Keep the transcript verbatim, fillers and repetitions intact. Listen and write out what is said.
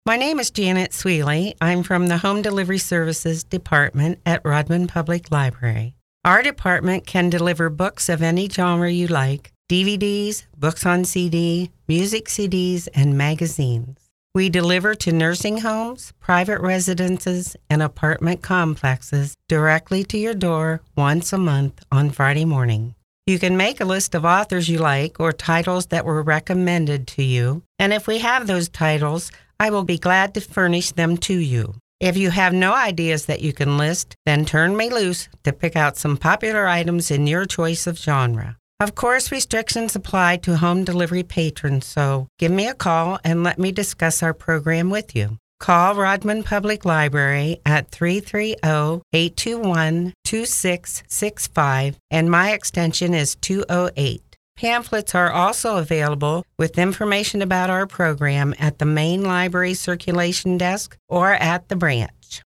My name is Janet Sweely. I'm from the Home Delivery Services Department at Rodman Public Library. Our department can deliver books of any genre you like, D V Ds, books on C D, music C Ds, and magazines. We deliver to nursing homes, private residences, and apartment complexes directly to your door once a month on Friday morning. You can make a list of authors you like or titles that were recommended to you, and if we have those titles, I will be glad to furnish them to you. If you have no ideas that you can list, then turn me loose to pick out some popular items in your choice of genre. Of course, restrictions apply to home delivery patrons, so give me a call and let me discuss our program with you. Call Rodman Public Library at three three zero, eight two one, two six six five, and my extension is two oh eight. Pamphlets are also available with information about our program at the main library circulation desk or at the branch.